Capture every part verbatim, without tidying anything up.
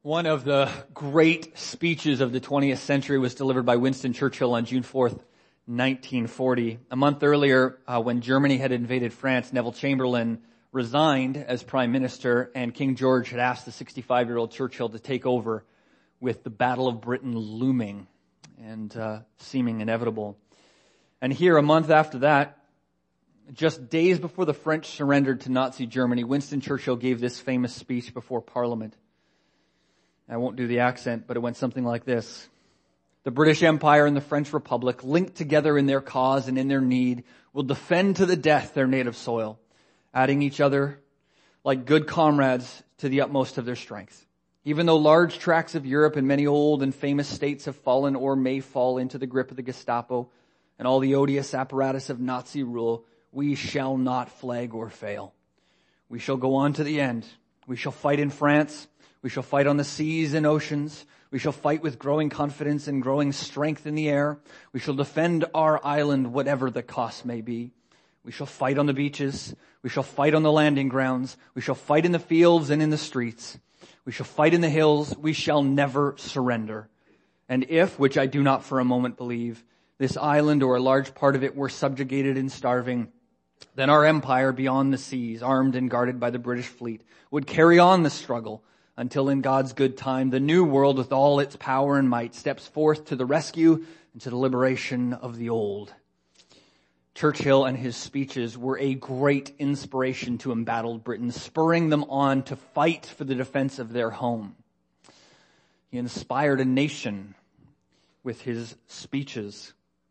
One of the great speeches of the twentieth century was delivered by Winston Churchill on June fourth, nineteen forty. A month earlier, uh, when Germany had invaded France, Neville Chamberlain resigned as prime minister, and King George had asked the sixty-five-year-old Churchill to take over with the Battle of Britain looming and uh, seeming inevitable. And here, a month after that, just days before the French surrendered to Nazi Germany, Winston Churchill gave this famous speech before Parliament. I won't do the accent, but it went something like this. The British Empire and the French Republic, linked together in their cause and in their need, will defend to the death their native soil, adding each other like good comrades to the utmost of their strength. Even though large tracts of Europe and many old and famous states have fallen or may fall into the grip of the Gestapo and all the odious apparatus of Nazi rule, we shall not flag or fail. We shall go on to the end. We shall fight in France. We shall fight on the seas and oceans. We shall fight with growing confidence and growing strength in the air. We shall defend our island, whatever the cost may be. We shall fight on the beaches. We shall fight on the landing grounds. We shall fight in the fields and in the streets. We shall fight in the hills. We shall never surrender. And if, which I do not for a moment believe, this island or a large part of it were subjugated and starving, then our empire beyond the seas, armed and guarded by the British fleet, would carry on the struggle until in God's good time, the new world with all its power and might steps forth to the rescue and to the liberation of the old. Churchill and his speeches were a great inspiration to embattled Britain, spurring them on to fight for the defense of their home. He inspired a nation with his speeches.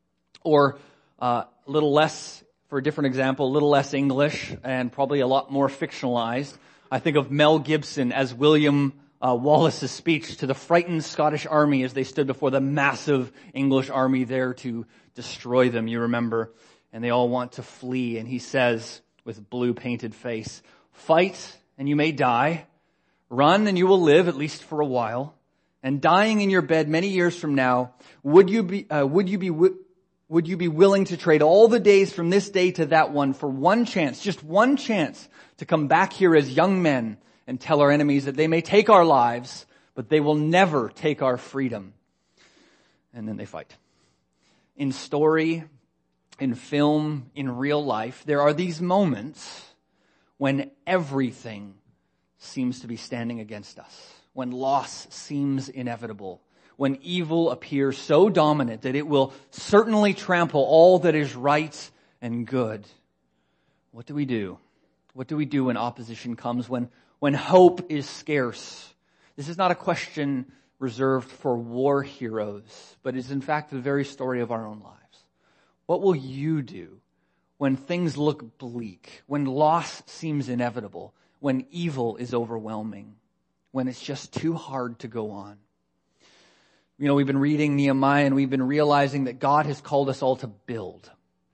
Or uh, a little less, for a different example, a little less English and probably a lot more fictionalized. I think of Mel Gibson as William uh, Wallace's speech to the frightened Scottish army as they stood before the massive English army there to destroy them, you remember. And they all want to flee. And he says, with blue painted face, "Fight and you may die. Run and you will live, at least for a while. And dying in your bed many years from now, would you be, uh, would you be, w- would you be willing to trade all the days from this day to that one for one chance, just one chance, to come back here as young men and tell our enemies that they may take our lives, but they will never take our freedom?" And then they fight. In story, in film, in real life, there are these moments when everything seems to be standing against us, when loss seems inevitable, when evil appears so dominant that it will certainly trample all that is right and good. What do we do? What do we do when opposition comes, when, when hope is scarce? This is not a question reserved for war heroes, but is in fact the very story of our own lives. What will you do when things look bleak, when loss seems inevitable, when evil is overwhelming, when it's just too hard to go on? You know, we've been reading Nehemiah and we've been realizing that God has called us all to build.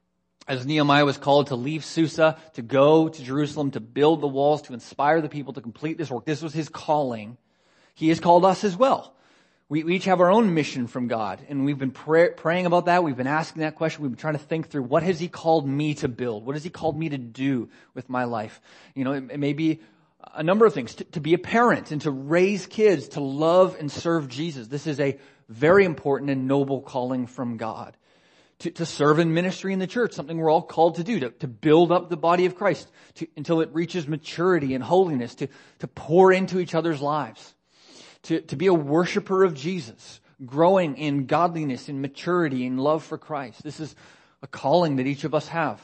As Nehemiah was called to leave Susa, to go to Jerusalem, to build the walls, to inspire the people to complete this work. This was his calling. He has called us as well. We, we each have our own mission from God, and we've been pray, praying about that. We've been asking that question. We've been trying to think through, what has he called me to build? What has he called me to do with my life? You know, it, it may be a number of things. To, to be a parent and to raise kids, to love and serve Jesus. This is a very important and noble calling from God. To, to serve in ministry in the church, something we're all called to do, to, to build up the body of Christ to, until it reaches maturity and holiness, to, to pour into each other's lives, to, to be a worshiper of Jesus, growing in godliness, in maturity, in love for Christ. This is a calling that each of us have.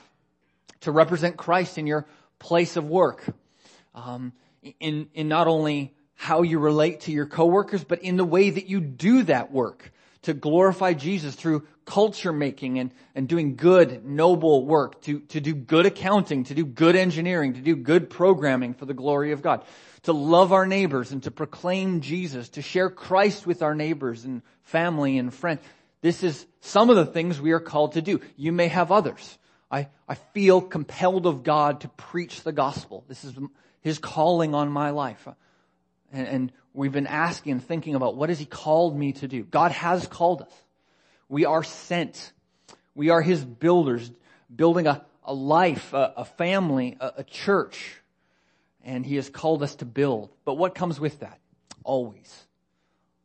To represent Christ in your place of work, um, in, in not only how you relate to your coworkers, but in the way that you do that work, to glorify Jesus through culture making and, and doing good, noble work, to, to do good accounting, to do good engineering, to do good programming for the glory of God, to love our neighbors and to proclaim Jesus, to share Christ with our neighbors and family and friends. This is some of the things we are called to do. You may have others. I, I feel compelled of God to preach the gospel. This is his calling on my life. And, and we've been asking and thinking about, what has he called me to do? God has called us. We are sent. We are his builders, building a, a life, a, a family, a, a church. And he has called us to build. But what comes with that? Always,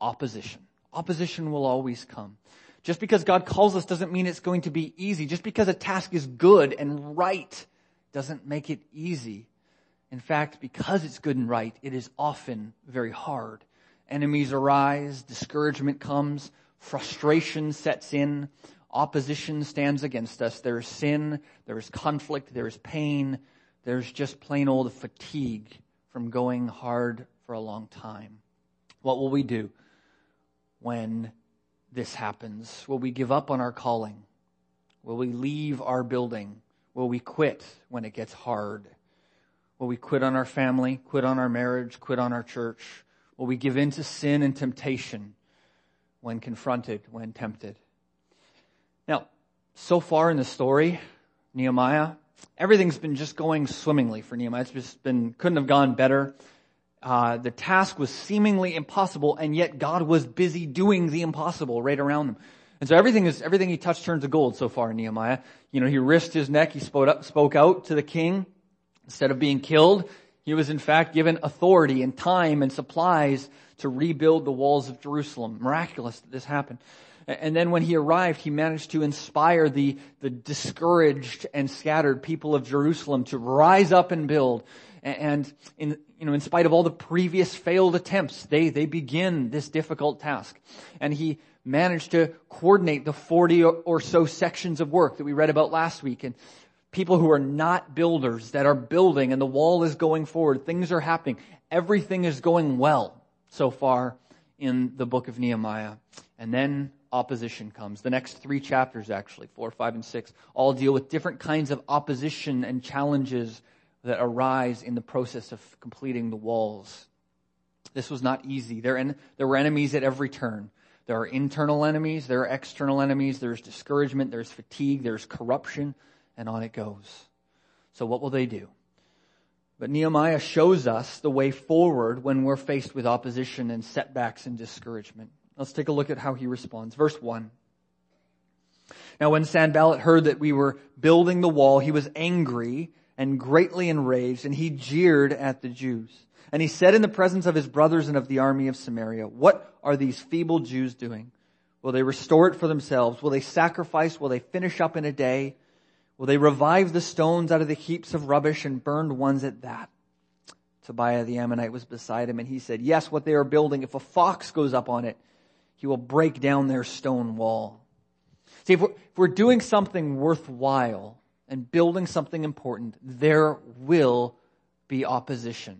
opposition. Opposition will always come. Just because God calls us doesn't mean it's going to be easy. Just because a task is good and right doesn't make it easy. In fact, because it's good and right, it is often very hard. Enemies arise, discouragement comes, frustration sets in, opposition stands against us. There is sin, there is conflict, there is pain, there's just plain old fatigue from going hard for a long time. What will we do when this happens? Will we give up on our calling? Will we leave our building? Will we quit when it gets hard? Will we quit on our family, quit on our marriage, quit on our church? Will we give in to sin and temptation when confronted, when tempted? Now, so far in the story, Nehemiah, everything's been just going swimmingly for Nehemiah. It's just been, couldn't have gone better. Uh, the task was seemingly impossible, and yet God was busy doing the impossible right around them. And so everything is, everything he touched turned to gold so far in Nehemiah. You know, he risked his neck, he spoke up, spoke out to the king. Instead of being killed, he was in fact given authority and time and supplies to rebuild the walls of Jerusalem. Miraculous that this happened. And then when he arrived, he managed to inspire the, the discouraged and scattered people of Jerusalem to rise up and build. And in, you know, in spite of all the previous failed attempts, they, they begin this difficult task. And he managed to coordinate the forty or so sections of work that we read about last week. And people who are not builders that are building, and the wall is going forward. Things are happening. Everything is going well so far in the book of Nehemiah. And then opposition comes. The next three chapters, actually, four, five, and six, all deal with different kinds of opposition and challenges that arise in the process of completing the walls. This was not easy. There, en- there were enemies at every turn. There are internal enemies, there are external enemies, there's discouragement, there's fatigue, there's corruption, and on it goes. So what will they do? But Nehemiah shows us the way forward when we're faced with opposition and setbacks and discouragement. Let's take a look at how he responds. Verse one. Now when Sanballat heard that we were building the wall, he was angry and greatly enraged, and he jeered at the Jews. And he said in the presence of his brothers and of the army of Samaria, "What are these feeble Jews doing? Will they restore it for themselves? Will they sacrifice? Will they finish up in a day? Will they revive the stones out of the heaps of rubbish and burned ones at that?" Tobiah the Ammonite was beside him, and he said, "Yes, what they are building, if a fox goes up on it, he will break down their stone wall." See, if we're, if we're doing something worthwhile and building something important, there will be opposition.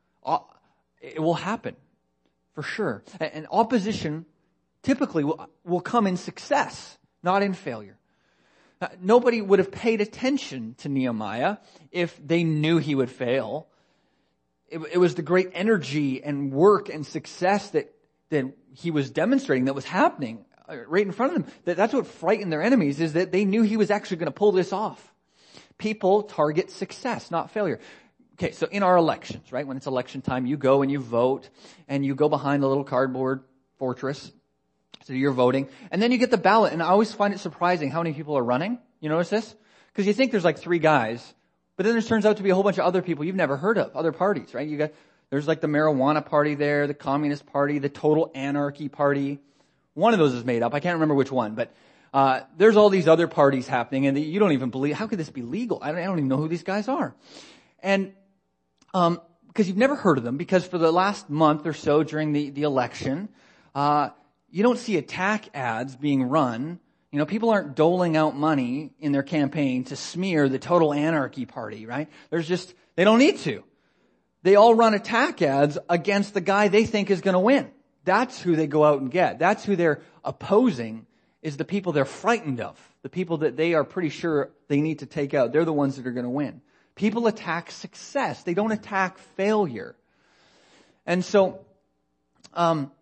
It will happen, for sure. And opposition typically will, will come in success, not in failure. Nobody would have paid attention to Nehemiah if they knew he would fail. It, it was the great energy and work and success that, that he was demonstrating that was happening right in front of them. That, that's what frightened their enemies, is that they knew he was actually going to pull this off. People target success, not failure. Okay, so in our elections, right, when it's election time, you go and you vote, and you go behind the little cardboard fortress to do your voting, and then you get the ballot, and I always find it surprising how many people are running. You notice this? Because you think there's like three guys, but then there turns out to be a whole bunch of other people you've never heard of, other parties, right? You got, there's like the marijuana party there, the Communist Party, the Total Anarchy Party. One of those is made up. I can't remember which one, but uh there's all these other parties happening, and you don't even believe, how could this be legal? I don't, I don't even know who these guys are. And um because you've never heard of them, because for the last month or so during the, the election, uh you don't see attack ads being run. You know, people aren't doling out money in their campaign to smear the Total Anarchy Party, right? There's just, they don't need to. They all run attack ads against the guy they think is going to win. That's who they go out and get. That's who they're opposing, is the people they're frightened of. The people that they are pretty sure they need to take out. They're the ones that are going to win. People attack success. They don't attack failure. And so, um,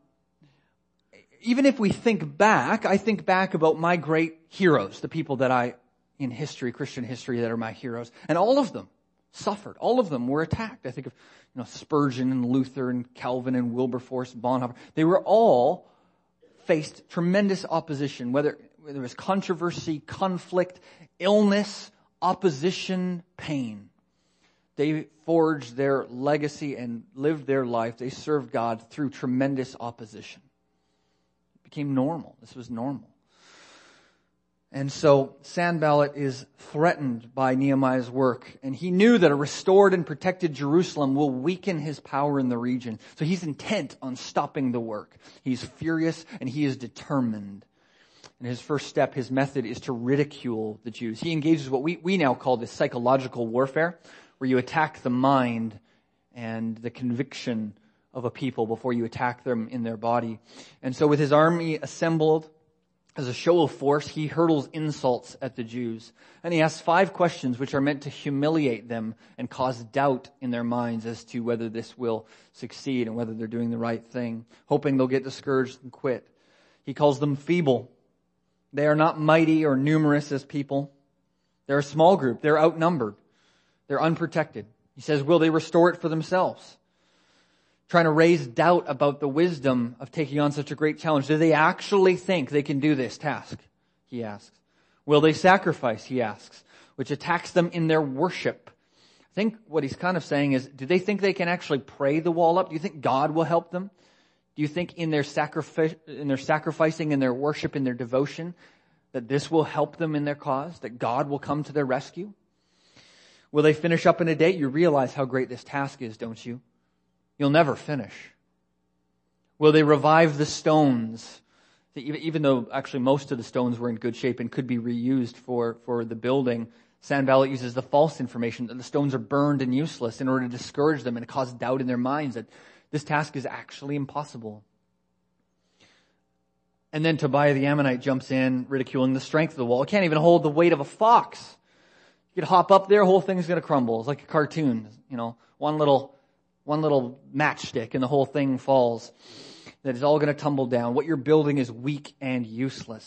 even if we think back, I think back about my great heroes, the people that I, in history, Christian history, that are my heroes. And all of them suffered. All of them were attacked. I think of, you know, Spurgeon and Luther and Calvin and Wilberforce, Bonhoeffer. They were all faced tremendous opposition, whether, whether it was controversy, conflict, illness, opposition, pain. They forged their legacy and lived their life. They served God through tremendous opposition. became normal. This was normal. And so Sanballat is threatened by Nehemiah's work, and he knew that a restored and protected Jerusalem will weaken his power in the region. So he's intent on stopping the work. He's furious and he is determined. And his first step, his method, is to ridicule the Jews. He engages what we, we now call this psychological warfare, where you attack the mind and the conviction of a people before you attack them in their body. And so with his army assembled, as a show of force, he hurls insults at the Jews. And he asks five questions which are meant to humiliate them and cause doubt in their minds as to whether this will succeed and whether they're doing the right thing, hoping they'll get discouraged and quit. He calls them feeble. They are not mighty or numerous as people. They're a small group. They're outnumbered. They're unprotected. He says, will they restore it for themselves? Trying to raise doubt about the wisdom of taking on such a great challenge. Do they actually think they can do this task? He asks. Will they sacrifice? He asks, which attacks them in their worship. I think what he's kind of saying is, do they think they can actually pray the wall up? Do you think God will help them? Do you think in their sacrifice, in their sacrificing, in their worship, in their devotion, that this will help them in their cause? That God will come to their rescue? Will they finish up in a day? You realize how great this task is, don't you? You'll never finish. Will they revive the stones? Even though actually most of the stones were in good shape and could be reused for, for the building, Sanballat uses the false information that the stones are burned and useless in order to discourage them and cause doubt in their minds that this task is actually impossible. And then Tobiah the Ammonite jumps in, ridiculing the strength of the wall. It can't even hold the weight of a fox. You could hop up there, whole thing's going to crumble. It's like a cartoon, you know, one little One little matchstick and the whole thing falls. That is all going to tumble down. What you're building is weak and useless.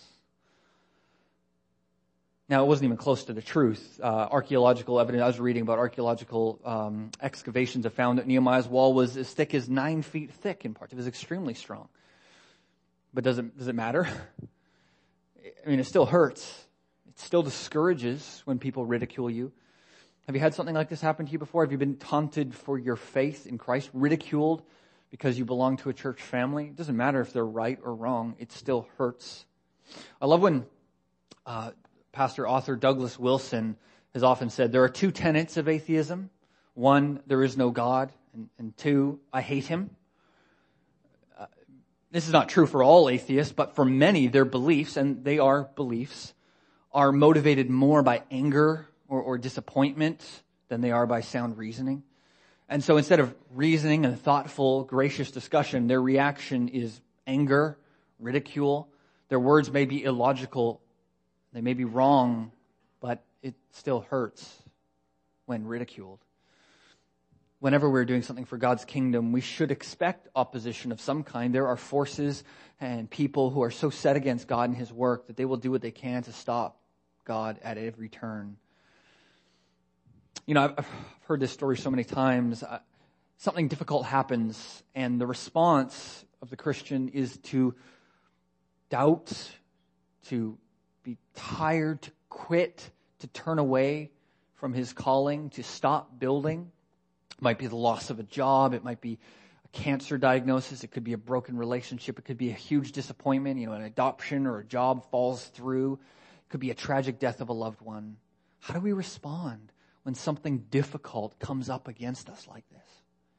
Now, it wasn't even close to the truth. Uh, archaeological evidence, I was reading about archaeological um, excavations have found that Nehemiah's wall was as thick as nine feet thick in parts. It was extremely strong. But does it, does it matter? I mean, it still hurts. It still discourages when people ridicule you. Have you had something like this happen to you before? Have you been taunted for your faith in Christ, ridiculed because you belong to a church family? It doesn't matter if they're right or wrong. It still hurts. I love when uh, Pastor author Douglas Wilson has often said there are two tenets of atheism. One, there is no God. And, and two, I hate him. Uh, this is not true for all atheists, but for many, their beliefs, and they are beliefs, are motivated more by anger Or, or disappointment than they are by sound reasoning. And so instead of reasoning and thoughtful, gracious discussion, their reaction is anger, ridicule. Their words may be illogical. They may be wrong, but it still hurts when ridiculed. Whenever we're doing something for God's kingdom, we should expect opposition of some kind. There are forces and people who are so set against God and His work that they will do what they can to stop God at every turn. You know, I've heard this story so many times. Uh, something difficult happens, and the response of the Christian is to doubt, to be tired, to quit, to turn away from his calling, to stop building. It might be the loss of a job. It might be a cancer diagnosis. It could be a broken relationship. It could be a huge disappointment. You know, an adoption or a job falls through. It could be a tragic death of a loved one. How do we respond when something difficult comes up against us like this?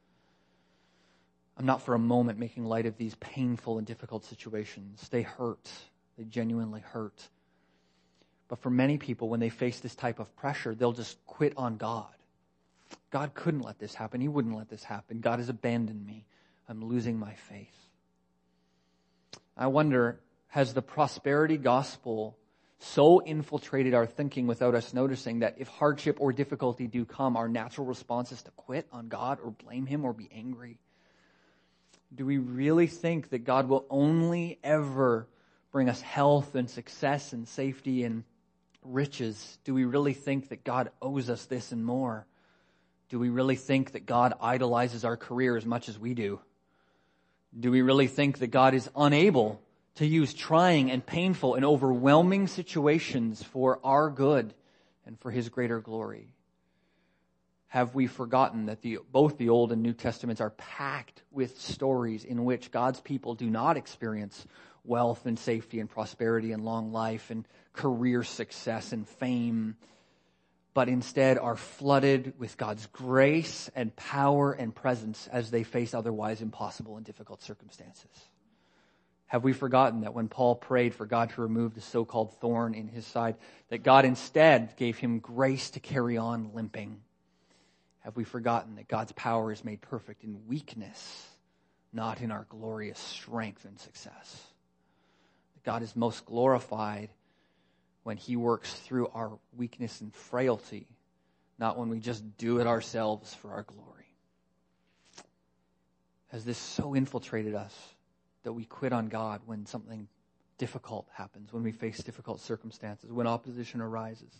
I'm not for a moment making light of these painful and difficult situations. They hurt. They genuinely hurt. But for many people, when they face this type of pressure, they'll just quit on God. God couldn't let this happen. He wouldn't let this happen. God has abandoned me. I'm losing my faith. I wonder, has the prosperity gospel so infiltrated our thinking without us noticing that if hardship or difficulty do come, our natural response is to quit on God or blame Him or be angry? Do we really think that God will only ever bring us health and success and safety and riches? Do we really think that God owes us this and more? Do we really think that God idolizes our career as much as we do? Do we really think that God is unable to use trying and painful and overwhelming situations for our good and for His greater glory? Have we forgotten that the, both the Old and New Testaments are packed with stories in which God's people do not experience wealth and safety and prosperity and long life and career success and fame, but instead are flooded with God's grace and power and presence as they face otherwise impossible and difficult circumstances? Have we forgotten that when Paul prayed for God to remove the so-called thorn in his side, that God instead gave him grace to carry on limping? Have we forgotten that God's power is made perfect in weakness, not in our glorious strength and success? That God is most glorified when he works through our weakness and frailty, not when we just do it ourselves for our glory. Has this so infiltrated us that we quit on God when something difficult happens, when we face difficult circumstances, when opposition arises?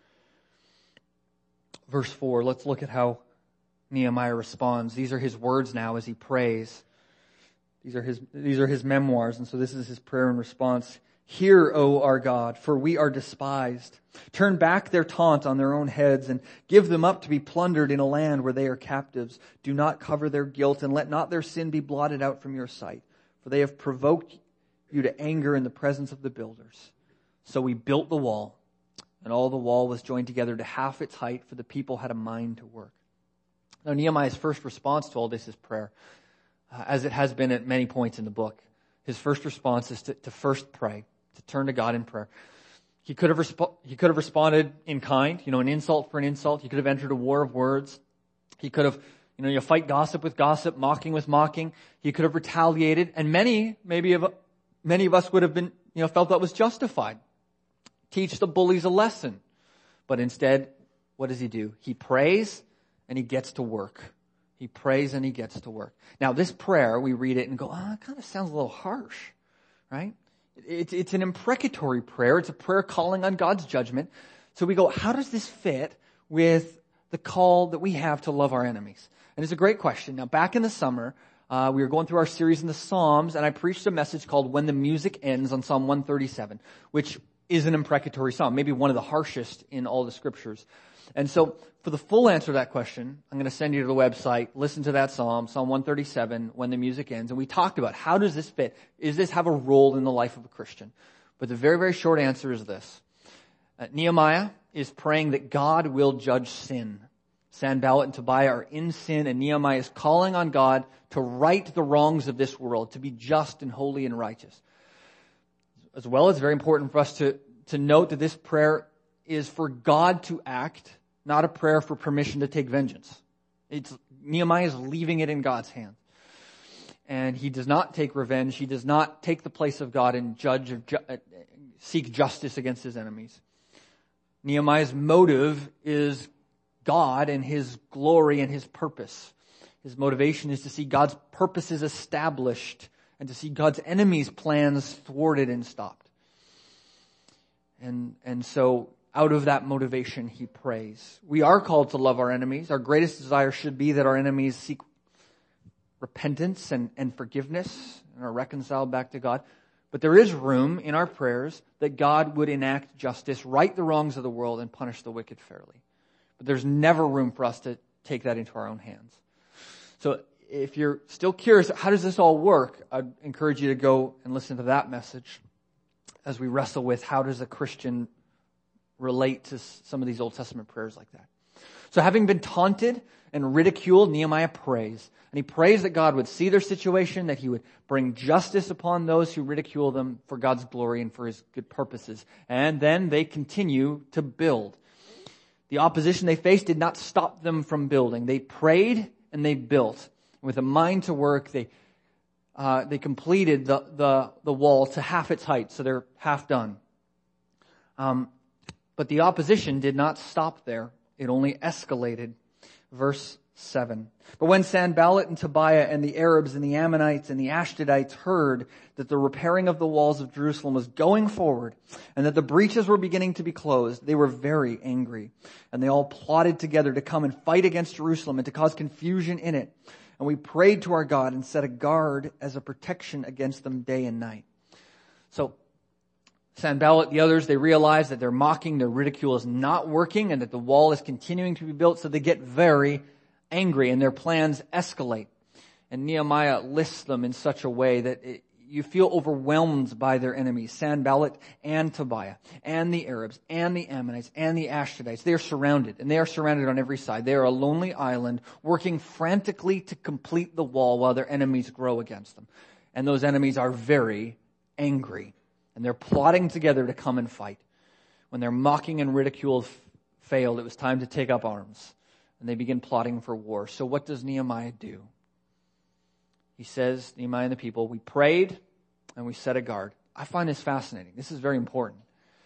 Verse four, let's look at how Nehemiah responds. These are his words now as he prays. These are his, these are his memoirs, and so this is his prayer and response. Hear, O our God, for we are despised. Turn back their taunt on their own heads and give them up to be plundered in a land where they are captives. Do not cover their guilt and let not their sin be blotted out from your sight, for they have provoked you to anger in the presence of the builders. So we built the wall, and all the wall was joined together to half its height, for the people had a mind to work. Now, Nehemiah's first response to all this is prayer, uh, as it has been at many points in the book. His first response is to, to first pray, to turn to God in prayer. He could have resp- he could have responded in kind, you know, an insult for an insult. He could have entered a war of words. He could have, you know, you fight gossip with gossip, mocking with mocking. He could have retaliated, and many, maybe of, many of us would have been, you know, felt that was justified. Teach the bullies a lesson. But instead, what does he do? He prays and he gets to work. He prays and he gets to work. Now, this prayer, we read it and go, ah, oh, it kind of sounds a little harsh, right? It's, it's an imprecatory prayer. It's a prayer calling on God's judgment. So we go, how does this fit with the call that we have to love our enemies? And it's a great question. Now, back in the summer, uh, we were going through our series in the Psalms, and I preached a message called When the Music Ends on Psalm one thirty-seven, which is an imprecatory psalm, maybe one of the harshest in all the scriptures. And so for the full answer to that question, I'm going to send you to the website, listen to that psalm, Psalm one thirty-seven, When the Music Ends. And we talked about how does this fit? Does this have a role in the life of a Christian? But the very, very short answer is this. Uh, Nehemiah is praying that God will judge sin. Sanballat and Tobiah are in sin, and Nehemiah is calling on God to right the wrongs of this world, to be just and holy and righteous. As well, it's very important for us to, to note that this prayer is for God to act, not a prayer for permission to take vengeance. It's, Nehemiah is leaving it in God's hands. And he does not take revenge. He does not take the place of God and judge, ju- seek justice against his enemies. Nehemiah's motive is God and his glory and his purpose. His motivation is to see God's purposes established and to see God's enemies' plans thwarted and stopped. And, and so out of that motivation, he prays. We are called to love our enemies. Our greatest desire should be that our enemies seek repentance and, and forgiveness and are reconciled back to God. But there is room in our prayers that God would enact justice, right the wrongs of the world, and punish the wicked fairly. But there's never room for us to take that into our own hands. So if you're still curious, how does this all work? I'd encourage you to go and listen to that message as we wrestle with how does a Christian relate to some of these Old Testament prayers like that. So having been taunted and ridiculed, Nehemiah prays. And he prays that God would see their situation, that he would bring justice upon those who ridicule them for God's glory and for his good purposes. And then they continue to build. The opposition they faced did not stop them from building. They prayed and they built. With a mind to work, they uh, they completed the, the, the wall to half its height, so they're half done. Um, but the opposition did not stop there. It only escalated. Verse seven. But when Sanballat and Tobiah and the Arabs and the Ammonites and the Ashdodites heard that the repairing of the walls of Jerusalem was going forward and that the breaches were beginning to be closed, they were very angry. And they all plotted together to come and fight against Jerusalem and to cause confusion in it. And we prayed to our God and set a guard as a protection against them day and night. So Sanballat, the others, they realize that their mocking, their ridicule is not working and that the wall is continuing to be built, so they get very angry and their plans escalate. And Nehemiah lists them in such a way that it, you feel overwhelmed by their enemies, Sanballat and Tobiah, and the Arabs, and the Ammonites, and the Ashdodites. They are surrounded, and they are surrounded on every side. They are a lonely island, working frantically to complete the wall while their enemies grow against them. And those enemies are very angry, and they're plotting together to come and fight. When their mocking and ridicule f- failed, it was time to take up arms, and they begin plotting for war. So what does Nehemiah do? He says, Nehemiah and the people, we prayed and we set a guard. I find this fascinating. This is very important.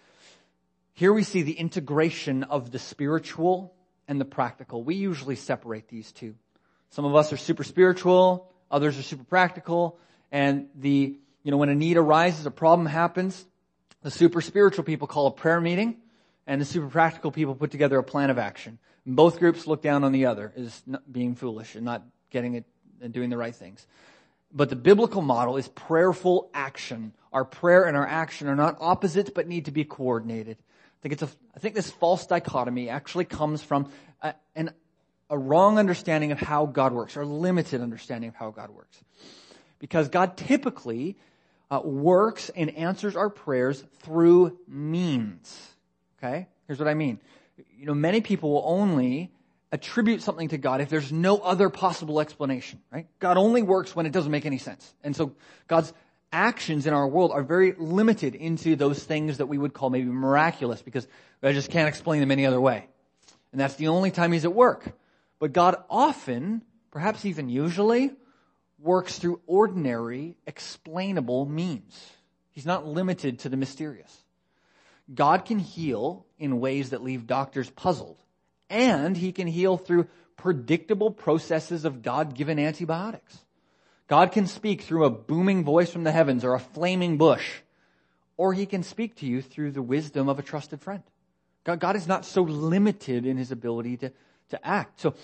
Here we see the integration of the spiritual and the practical. We usually separate these two. Some of us are super spiritual, others are super practical, and the, you know, when a need arises, a problem happens, the super spiritual people call a prayer meeting, and the super practical people put together a plan of action. And both groups look down on the other as not being foolish and not getting it and doing the right things. But the biblical model is prayerful action. Our prayer and our action are not opposites, but need to be coordinated. I think it's a, I think this false dichotomy actually comes from a, an, a wrong understanding of how God works, or a limited understanding of how God works. Because God typically uh, works and answers our prayers through means. Okay? Here's what I mean. You know, many people will only attribute something to God if there's no other possible explanation, right? God only works when it doesn't make any sense. And so God's actions in our world are very limited into those things that we would call maybe miraculous, because I just can't explain them any other way. And that's the only time He's at work. But God often, perhaps even usually, works through ordinary, explainable means. He's not limited to the mysterious. God can heal in ways that leave doctors puzzled. And He can heal through predictable processes of God-given antibiotics. God can speak through a booming voice from the heavens or a flaming bush. Or He can speak to you through the wisdom of a trusted friend. God, God is not so limited in His ability to, to act. So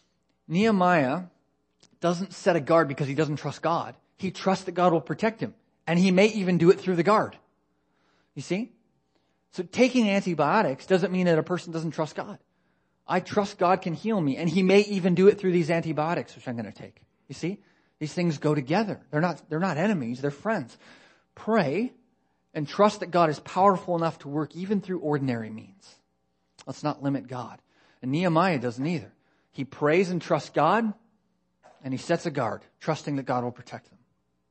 Nehemiah doesn't set a guard because he doesn't trust God. He trusts that God will protect him. And he may even do it through the guard. You see? So taking antibiotics doesn't mean that a person doesn't trust God. I trust God can heal me, and He may even do it through these antibiotics, which I'm going to take. You see? These things go together. They're not, they're not enemies, they're friends. Pray and trust that God is powerful enough to work even through ordinary means. Let's not limit God. And Nehemiah doesn't either. He prays and trusts God, and he sets a guard, trusting that God will protect them.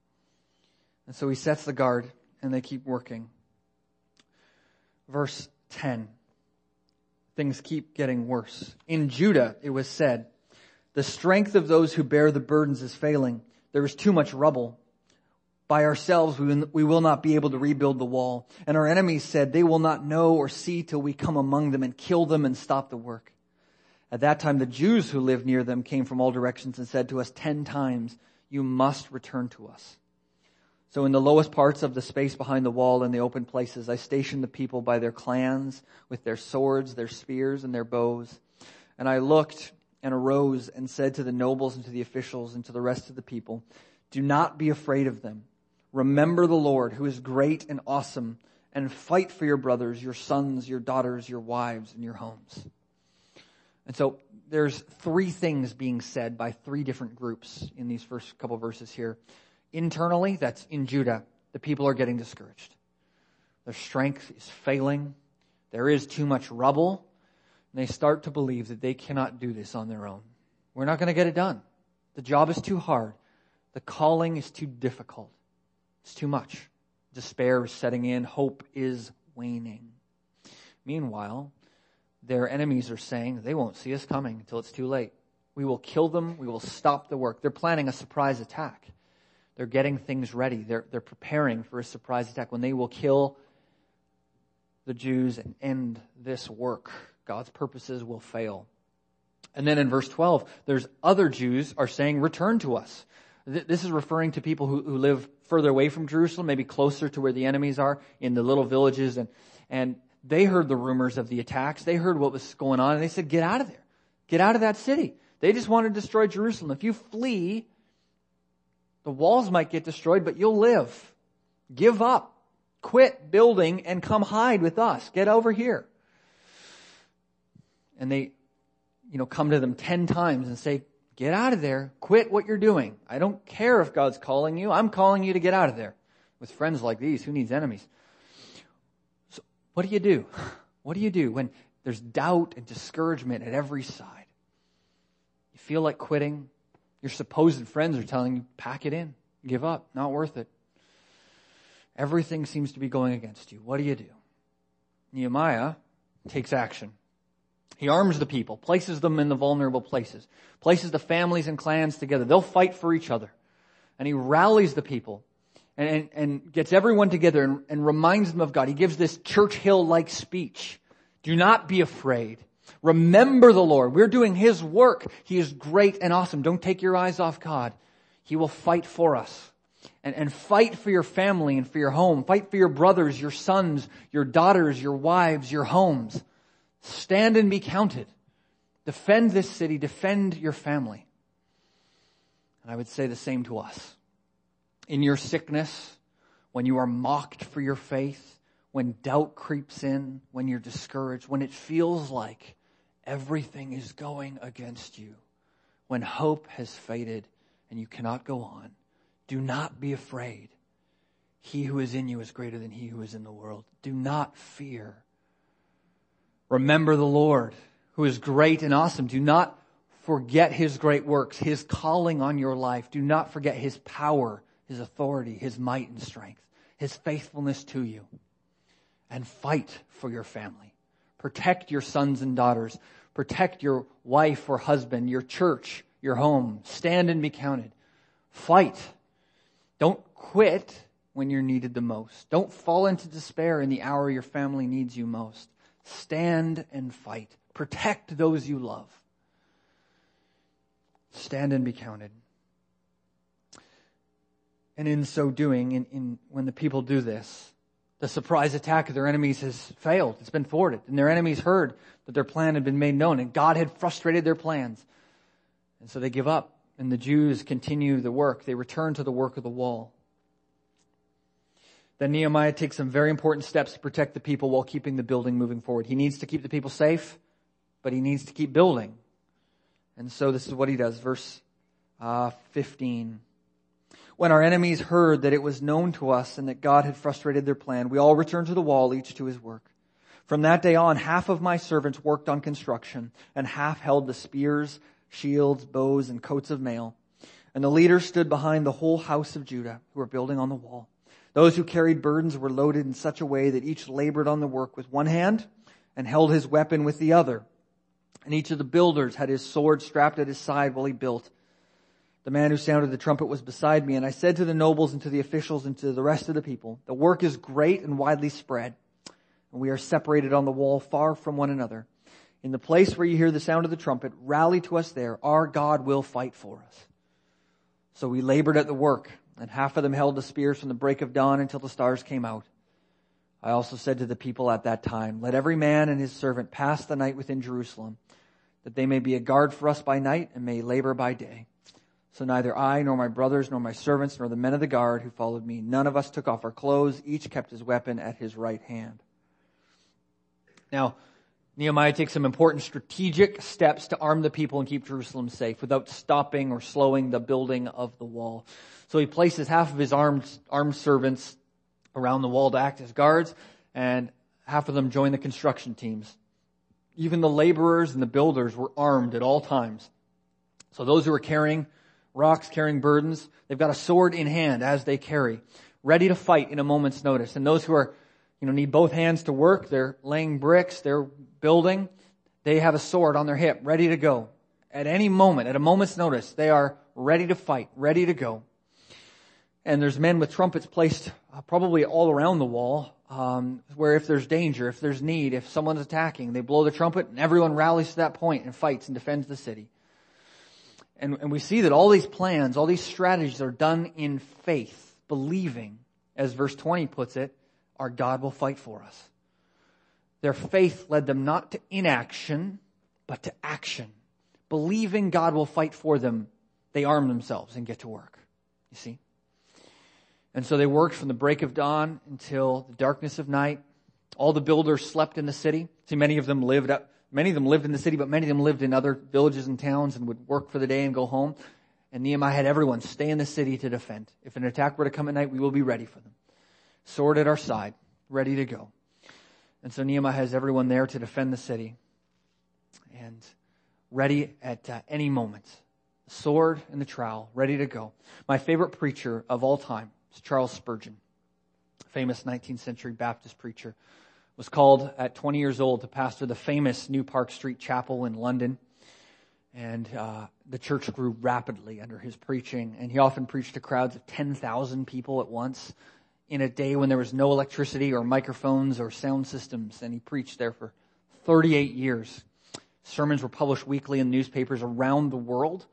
And so he sets the guard, and they keep working. Verse ten. Things keep getting worse. In Judah, it was said, the strength of those who bear the burdens is failing. There is too much rubble. By ourselves, we will not be able to rebuild the wall. And our enemies said, they will not know or see till we come among them and kill them and stop the work. At that time, the Jews who lived near them came from all directions and said to us ten times, you must return to us. So in the lowest parts of the space behind the wall and the open places, I stationed the people by their clans with their swords, their spears, and their bows. And I looked and arose and said to the nobles and to the officials and to the rest of the people, do not be afraid of them. Remember the Lord, who is great and awesome, and fight for your brothers, your sons, your daughters, your wives, and your homes. And so there's three things being said by three different groups in these first couple verses here. Internally, that's in Judah, the people are getting discouraged. Their strength is failing. There is too much rubble. And they start to believe that they cannot do this on their own. We're not going to get it done. The job is too hard. The calling is too difficult. It's too much. Despair is setting in. Hope is waning. Meanwhile, their enemies are saying they won't see us coming until it's too late. We will kill them. We will stop the work. They're planning a surprise attack. They're getting things ready. They're, they're preparing for a surprise attack when they will kill the Jews and end this work. God's purposes will fail. And then in verse twelve, there's other Jews are saying, return to us. This is referring to people who, who live further away from Jerusalem, maybe closer to where the enemies are in the little villages. And, and they heard the rumors of the attacks. They heard what was going on. And they said, get out of there. Get out of that city. They just want to destroy Jerusalem. If you flee, the walls might get destroyed, but you'll live. Give up. Quit building and come hide with us. Get over here. And they, you know, come to them ten times and say, get out of there. Quit what you're doing. I don't care if God's calling you. I'm calling you to get out of there. With friends like these, who needs enemies? So what do you do? What do you do when there's doubt and discouragement at every side? You feel like quitting. Your supposed friends are telling you, pack it in. Give up. Not worth it. Everything seems to be going against you. What do you do? Nehemiah takes action. He arms the people, places them in the vulnerable places, places the families and clans together. They'll fight for each other. And he rallies the people and, and, and gets everyone together and, and reminds them of God. He gives this Churchill-like speech. Do not be afraid. Remember the Lord. We're doing His work. He is great and awesome. Don't take your eyes off God. He will fight for us. And, and fight for your family and for your home. Fight for your brothers, your sons, your daughters, your wives, your homes. Stand and be counted. Defend this city. Defend your family. And I would say the same to us. In your sickness, when you are mocked for your faith, when doubt creeps in, when you're discouraged, when it feels like everything is going against you, when hope has faded and you cannot go on, do not be afraid. He who is in you is greater than he who is in the world. Do not fear. Remember the Lord, who is great and awesome. Do not forget His great works, His calling on your life. Do not forget His power, His authority, His might and strength, His faithfulness to you. And fight for your family. Protect your sons and daughters. Protect your wife or husband, your church, your home. Stand and be counted. Fight. Don't quit when you're needed the most. Don't fall into despair in the hour your family needs you most. Stand and fight. Protect those you love. Stand and be counted. And in so doing, in, in when the people do this, the surprise attack of their enemies has failed. It's been thwarted. And their enemies heard that their plan had been made known and God had frustrated their plans. And so they give up. And the Jews continue the work. They return to the work of the wall. Then Nehemiah takes some very important steps to protect the people while keeping the building moving forward. He needs to keep the people safe, but he needs to keep building. And so this is what he does. Verse uh, fifteen. When our enemies heard that it was known to us and that God had frustrated their plan, we all returned to the wall, each to his work. From that day on, half of my servants worked on construction, and half held the spears, shields, bows, and coats of mail. And the leaders stood behind the whole house of Judah, who were building on the wall. Those who carried burdens were loaded in such a way that each labored on the work with one hand and held his weapon with the other. And each of the builders had his sword strapped at his side while he built. The man who sounded the trumpet was beside me, and I said to the nobles and to the officials and to the rest of the people, the work is great and widely spread, and we are separated on the wall far from one another. In the place where you hear the sound of the trumpet, rally to us there. Our God will fight for us. So we labored at the work, and half of them held the spears from the break of dawn until the stars came out. I also said to the people at that time, let every man and his servant pass the night within Jerusalem, that they may be a guard for us by night and may labor by day. So neither I, nor my brothers, nor my servants, nor the men of the guard who followed me, none of us took off our clothes. Each kept his weapon at his right hand. Now, Nehemiah takes some important strategic steps to arm the people and keep Jerusalem safe without stopping or slowing the building of the wall. So he places half of his armed, armed servants around the wall to act as guards, and half of them join the construction teams. Even the laborers and the builders were armed at all times. So those who are carrying rocks, carrying burdens, they've got a sword in hand as they carry, ready to fight in a moment's notice. And those who are, you know, need both hands to work, they're laying bricks, they're building, they have a sword on their hip, ready to go. At any moment, at a moment's notice, they are ready to fight, ready to go. And there's men with trumpets placed uh, probably all around the wall, um, where if there's danger, if there's need, if someone's attacking, they blow the trumpet and everyone rallies to that point and fights and defends the city. And, and we see that all these plans, all these strategies are done in faith, believing, as verse twenty puts it, our God will fight for us. Their faith led them not to inaction, but to action. Believing God will fight for them, they arm themselves and get to work. You see? And so they worked from the break of dawn until the darkness of night. All the builders slept in the city. See, many of them lived up, many of them lived in the city, but many of them lived in other villages and towns and would work for the day and go home. And Nehemiah had everyone stay in the city to defend. If an attack were to come at night, we will be ready for them. Sword at our side, ready to go. And so Nehemiah has everyone there to defend the city and ready at uh, any moment. The sword and the trowel, ready to go. My favorite preacher of all time is Charles Spurgeon, famous nineteenth century Baptist preacher. Was called at twenty years old to pastor the famous New Park Street Chapel in London. And uh, the church grew rapidly under his preaching. And he often preached to crowds of ten thousand people at once in a day when there was no electricity or microphones or sound systems. And he preached there for thirty-eight years. Sermons were published weekly in newspapers around the world.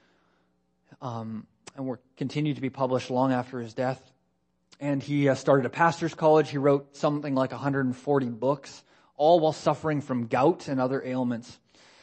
Um, and were continued to be published long after his death. And he uh, started a pastor's college. He wrote something like one hundred forty books, all while suffering from gout and other ailments.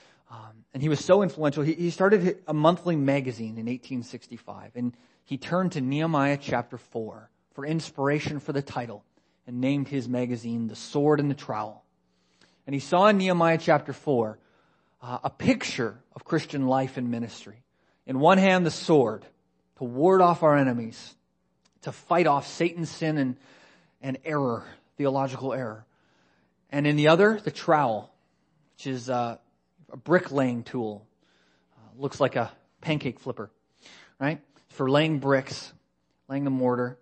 Um, and he was so influential. He, he started a monthly magazine in eighteen sixty-five. And he turned to Nehemiah chapter four for inspiration for the title and named his magazine The Sword and the Trowel. And he saw in Nehemiah chapter four uh, a picture of Christian life and ministry. In one hand, the sword to ward off our enemies, to fight off Satan's sin and, and error, theological error. And in the other, the trowel, which is uh, a bricklaying tool. Uh, looks like a pancake flipper, right? For laying bricks, laying the mortar.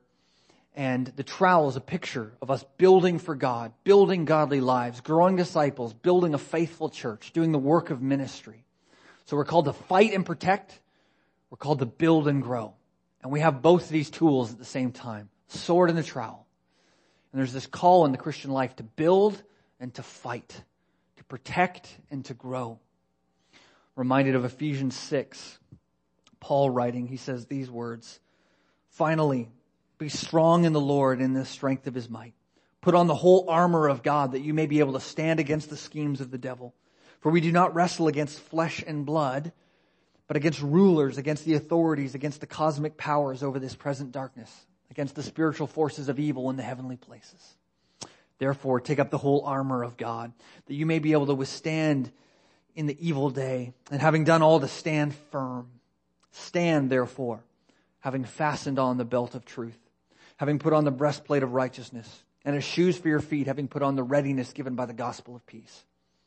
And the trowel is a picture of us building for God, building godly lives, growing disciples, building a faithful church, doing the work of ministry. So we're called to fight and protect. We're called to build and grow. And we have both of these tools at the same time, sword and the trowel. And there's this call in the Christian life to build and to fight, to protect and to grow. Reminded of Ephesians six, Paul writing, he says these words, "Finally, be strong in the Lord and in the strength of his might. Put on the whole armor of God that you may be able to stand against the schemes of the devil. For we do not wrestle against flesh and blood, but against rulers, against the authorities, against the cosmic powers over this present darkness, against the spiritual forces of evil in the heavenly places. Therefore, take up the whole armor of God, that you may be able to withstand in the evil day, and having done all to stand firm. Stand, therefore, having fastened on the belt of truth, having put on the breastplate of righteousness, and as shoes for your feet, having put on the readiness given by the gospel of peace.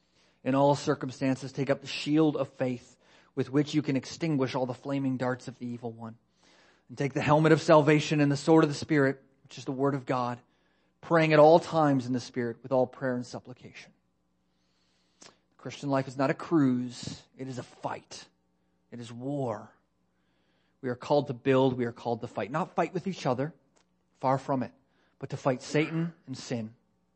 In all circumstances, take up the shield of faith, with which you can extinguish all the flaming darts of the evil one. And take the helmet of salvation and the sword of the Spirit, which is the word of God, praying at all times in the Spirit with all prayer and supplication." The Christian life is not a cruise. It is a fight. It is war. We are called to build. We are called to fight. Not fight with each other, far from it, but to fight Satan and sin.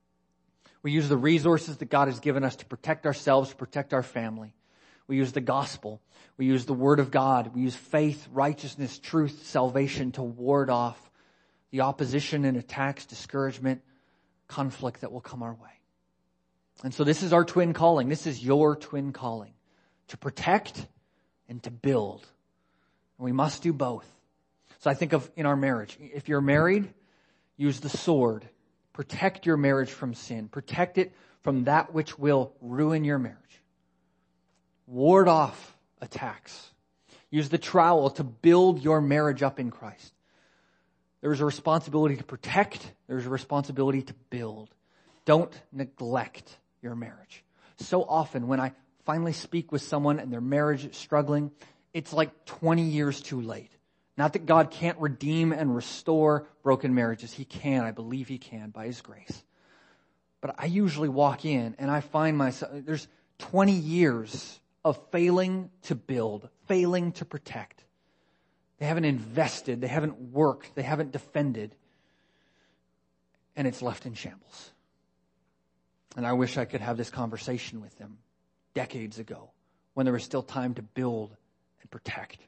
We use the resources that God has given us to protect ourselves, to protect our family. We use the gospel. We use the word of God. We use faith, righteousness, truth, salvation to ward off the opposition and attacks, discouragement, conflict that will come our way. And so this is our twin calling. This is your twin calling, to protect and to build. And we must do both. So I think of in our marriage, if you're married, use the sword. Protect your marriage from sin. Protect it from that which will ruin your marriage. Ward off attacks. Use the trowel to build your marriage up in Christ. There is a responsibility to protect. There is a responsibility to build. Don't neglect your marriage. So often when I finally speak with someone and their marriage is struggling, it's like twenty years too late. Not that God can't redeem and restore broken marriages. He can. I believe He can by His grace. But I usually walk in and I find myself, there's twenty years of failing to build, failing to protect. They haven't invested, they haven't worked, they haven't defended, and it's left in shambles. And I wish I could have this conversation with them decades ago when there was still time to build and protect,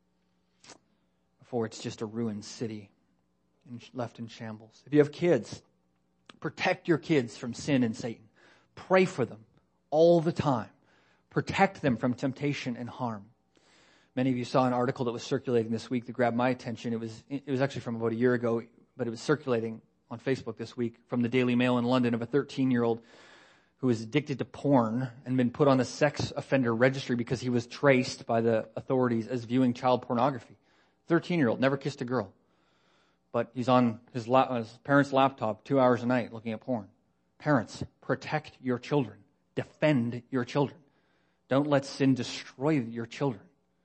before it's just a ruined city and left in shambles. If you have kids, protect your kids from sin and Satan. Pray for them all the time. Protect them from temptation and harm. Many of you saw an article that was circulating this week that grabbed my attention. It was it was actually from about a year ago. but it was circulating on Facebook this week from the Daily Mail in London of a thirteen-year-old who was addicted to porn and been put on the sex offender registry because he was traced by the authorities as viewing child pornography. thirteen-year-old, never kissed a girl. But he's on his, la- his parents' laptop two hours a night looking at porn. Parents, protect your children. Defend your children. Don't let sin destroy your children.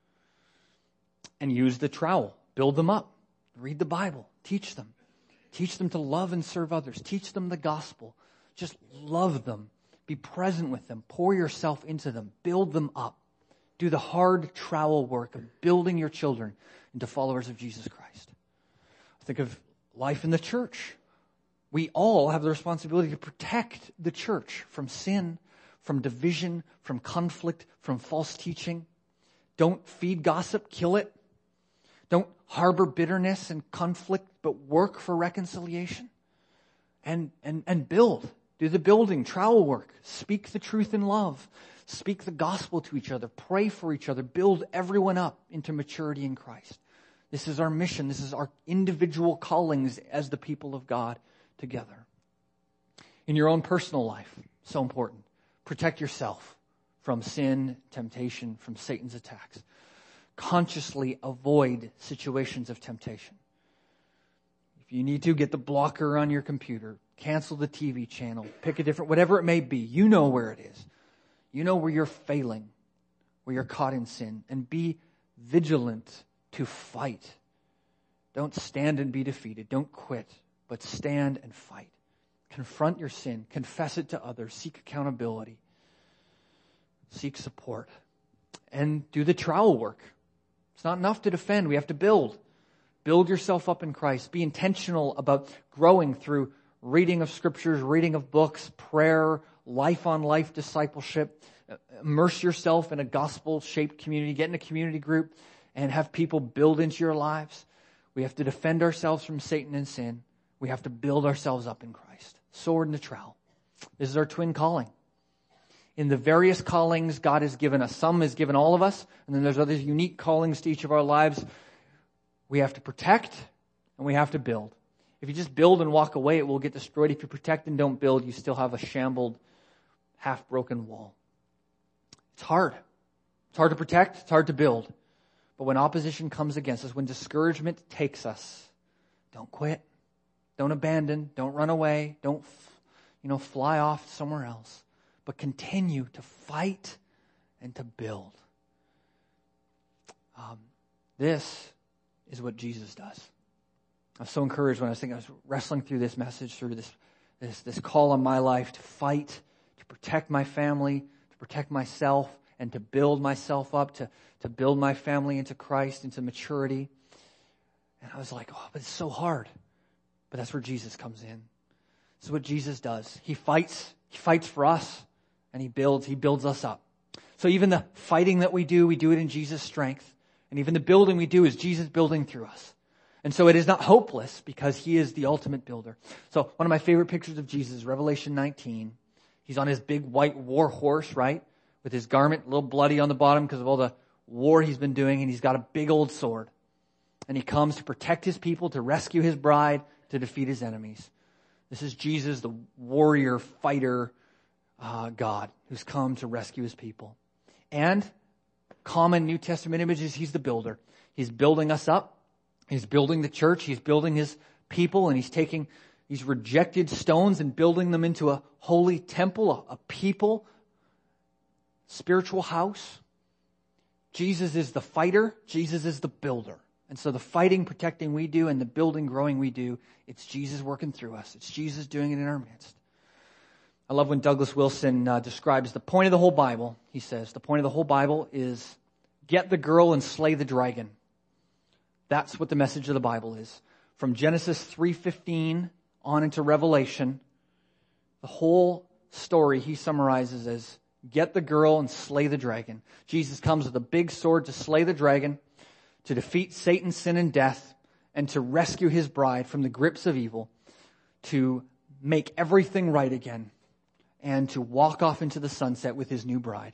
And use the trowel. Build them up. Read the Bible. Teach them. Teach them to love and serve others. Teach them the gospel. Just love them. Be present with them. Pour yourself into them. Build them up. Do the hard trowel work of building your children into followers of Jesus Christ. Think of life in the church. We all have the responsibility to protect the church from sin, from division, from conflict, from false teaching. Don't feed gossip, kill it. Don't harbor bitterness and conflict, but work for reconciliation. And, and, and build. Do the building, trowel work. Speak the truth in love. Speak the gospel to each other. Pray for each other. Build everyone up into maturity in Christ. This is our mission. This is our individual callings as the people of God together. In your own personal life, so important. Protect yourself from sin, temptation, from Satan's attacks. Consciously avoid situations of temptation. If you need to, get the blocker on your computer. Cancel the T V channel. Pick a different, whatever it may be. You know where it is. You know where you're failing, where you're caught in sin. And be vigilant to fight. Don't stand and be defeated. Don't quit, but stand and fight. Confront your sin. Confess it to others. Seek accountability. Seek support. And do the trowel work. It's not enough to defend. We have to build. Build yourself up in Christ. Be intentional about growing through reading of scriptures, reading of books, prayer, life-on-life discipleship. Immerse yourself in a gospel-shaped community. Get in a community group and have people build into your lives. We have to defend ourselves from Satan and sin. We have to build ourselves up in Christ. Sword and the trowel. This is our twin calling. In the various callings God has given us, some has given all of us, and then there's other unique callings to each of our lives. We have to protect and we have to build. If you just build and walk away, it will get destroyed. If you protect and don't build, you still have a shambled, half-broken wall. It's hard. It's hard to protect. It's hard to build. But when opposition comes against us, when discouragement takes us, don't quit. Don't abandon. Don't run away. Don't, you know, fly off somewhere else. But continue to fight and to build. Um, this is what Jesus does. I was so encouraged when I was thinking, I was wrestling through this message, through this, this, this call on my life to fight, to protect my family, to protect myself, and to build myself up, to, to build my family into Christ, into maturity. And I was like, oh, but it's so hard. But that's where Jesus comes in. This is what Jesus does. He fights. He fights for us. And he builds. He builds us up. So even the fighting that we do, we do it in Jesus' strength. And even the building we do is Jesus building through us. And so it is not hopeless because he is the ultimate builder. So one of my favorite pictures of Jesus, Revelation nineteen. He's on his big white war horse, right? With his garment a little bloody on the bottom because of all the war he's been doing. And he's got a big old sword. And he comes to protect his people, to rescue his bride, to defeat his enemies. This is Jesus, the warrior, fighter, uh, God, who's come to rescue his people. And common New Testament images, he's the builder. He's building us up. He's building the church. He's building his people. And he's taking these rejected stones and building them into a holy temple, a, a people, spiritual house. Jesus is the fighter. Jesus is the builder. And so the fighting, protecting we do and the building, growing we do, it's Jesus working through us. It's Jesus doing it in our midst. I love when Douglas Wilson uh, describes the point of the whole Bible. He says, the point of the whole Bible is get the girl and slay the dragon. That's what the message of the Bible is. From Genesis three fifteen on into Revelation, the whole story he summarizes as get the girl and slay the dragon. Jesus comes with a big sword to slay the dragon, to defeat Satan, sin, and death, and to rescue his bride from the grips of evil, to make everything right again, and to walk off into the sunset with his new bride.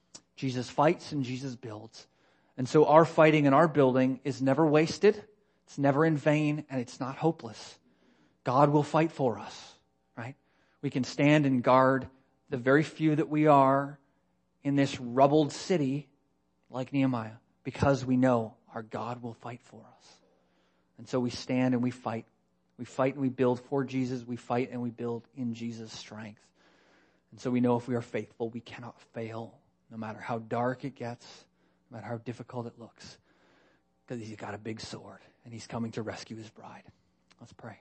Jesus fights and Jesus builds. And so our fighting and our building is never wasted. It's never in vain, and it's not hopeless. God will fight for us, right? We can stand and guard the very few that we are in this rubbled city like Nehemiah because we know our God will fight for us. And so we stand and we fight. We fight and we build for Jesus. We fight and we build in Jesus' strength. And so we know if we are faithful, we cannot fail, no matter how dark it gets, no matter how difficult it looks, because he's got a big sword and he's coming to rescue his bride. Let's pray.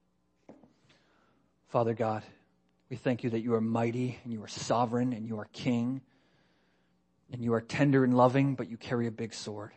Father God, we thank you that you are mighty and you are sovereign and you are king and you are tender and loving, but you carry a big sword.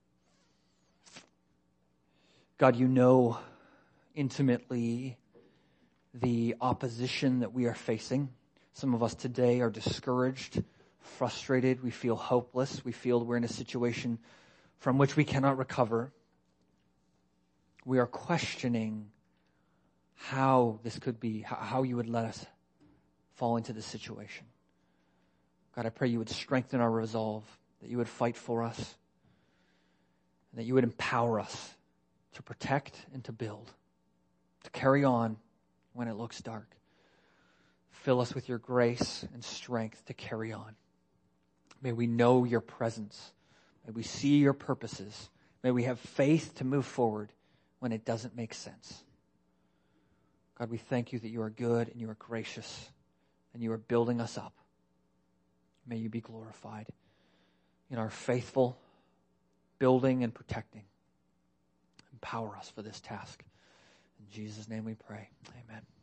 God, you know intimately the opposition that we are facing. Some of us today are discouraged, frustrated. We feel hopeless. We feel we're in a situation from which we cannot recover. We are questioning how this could be, how you would let us fall into this situation. God, I pray you would strengthen our resolve, that you would fight for us, and that you would empower us to protect and to build, to carry on when it looks dark. Fill us with your grace and strength to carry on. May we know your presence. May we see your purposes. May we have faith to move forward when it doesn't make sense. God, we thank you that you are good and you are gracious and you are building us up. May you be glorified in our faithful building and protecting. Empower us for this task. In Jesus' name we pray. Amen.